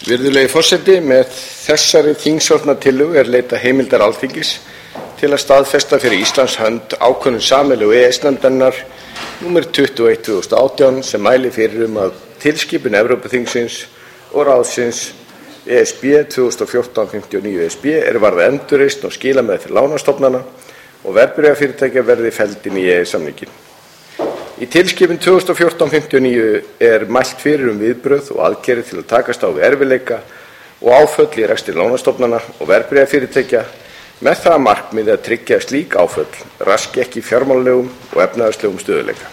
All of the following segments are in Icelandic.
Virðulegi forseti, með þessari þingsályktunartillögu er leitað heimildar Alþingis til að staðfesta fyrir Íslands hönd ákvörðun sameiginlegu EES-nefndarinnar nr. 21/2018 sem mælir fyrir að tilskipun Evrópuþingsins og ráðsins ESB 2014/59 ESB er varða endurreisn og skilameðferð lánastofnana og verðbréfafyrirtækja verði felld inn í EES-samninginn. Í tilskipun 2014/59 er mælt fyrir viðbrögð og aðgerðir til að takast á við erfiðleika og áföll í rekstri lánastofnana og verðbréfafyrirtækja með það að markmiði að tryggja að slík áföll raski ekki fjármálalegum og efnahagslegum stöðugleika.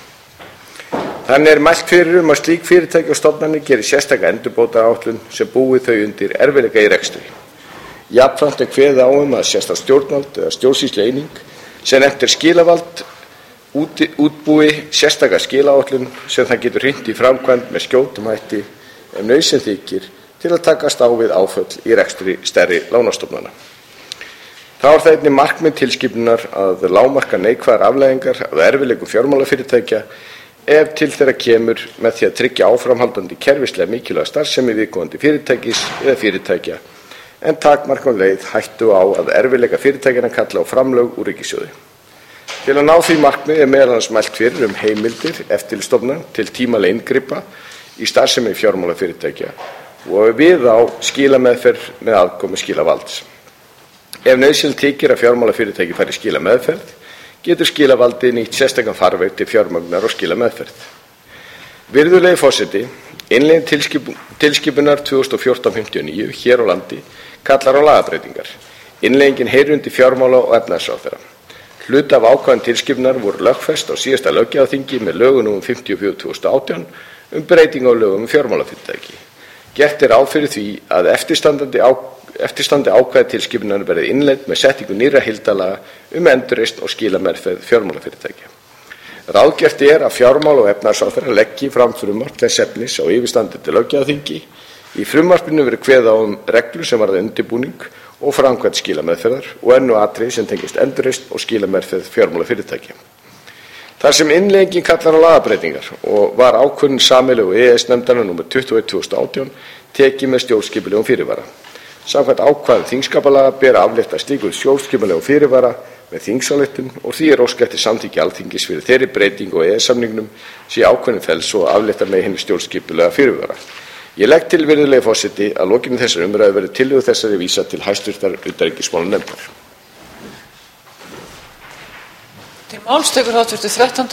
Þannig er mælt fyrir að slík fyrirtæki og stofnanir geri sérstaka endurbótaáætlun sem búi þau undir erfiðleika í rekstri. Jafnframt er kveðið á að sérstakt stjórnvald eða stjórnsýslueining sem nefnt skilavald útbúi sérstaka skilaáætlun sem það getur hrint í framkvæmd með skjótum hætti ef nauðsyn þykir til að takast á við áföll í rekstri stærri lánastofnana. Þá er það einnig markmið tilskipunar að lágmarka neikvæðar afleiðingar af erfiðleikum fjármálafyrirtækja ef til þeirra kemur með því að tryggja áframhaldandi kerfislega mikilvæga starfsemi viðkomandi fyrirtækis eða fyrirtækja en takmarka leið hættu á að erfiðleika fyrirtækjanna kalla á framlög úr ríkissjóði. Til að ná því markmiði er meðal annars mælt fyrir heimildir eftirlitsstofnana til tímalega inngripa í starfsemi fjármálafyrirtækja og við á skilameðferð með aðkomu skilavalds. Ef nauðsynlegt þykir að fjármálafyrirtæki fari í skilameðferð, getur skilavaldið nýtt sérstakan farveg til fjármögnunar og skilameðferð. Virðulegi forseti, innleiðing tilskipunar 2014/59 hér á landi kallar á lagabreytingar. Innleiðingin heyrir undir fjármála- og efnahagsráðherra. Hluti af ákvæðum tilskipunar voru lögfest á síðasta löggjafarþingi með lögum nr. 54/2018 breytingu á lögum fjármálafyrirtæki. Gert er ráð fyrir því að eftirstandi ákvæði tilskipunar verði innleidd með setningu nýrra heildarlaga endurreisn og skilameðferð fjármálafyrirtækja. Ráðgert er að fjármála- og efnahagsráðherra leggi fram frumvarp þess efnis á yfirstandandi löggjafarþingi. Í frumvarpinu verður kveðið á reglur sem varða undirbúning og framkvæmd skilameðferðar og önnur atriði sem tengist endurreisn og skilameðferð fjármálafyrirtækja. Þar sem innleiðingin kallar á lagabreytingar og var ákvörðun sameiginlegu EES-nefndarinnar nr. 21/2018 tekin með stjórnskipulegum fyrirvara. Samkvæmt ákvæðum þingskapalaga ber að aflétta slíkum stjórnskipulegum fyrirvara með þingsályktun og því er óskað eftir samþykki Alþingis fyrir þeirri breytingu á EES-samningnum sé ákvörðun felld svo að aflétta megi hinum stjórnskipulega fyrirvara. Ég legg til, virðulegi forseti, að lokinni þessari umræðu verði tillögu þessari vísað til hæstvirtrar utanríkismálanefndar.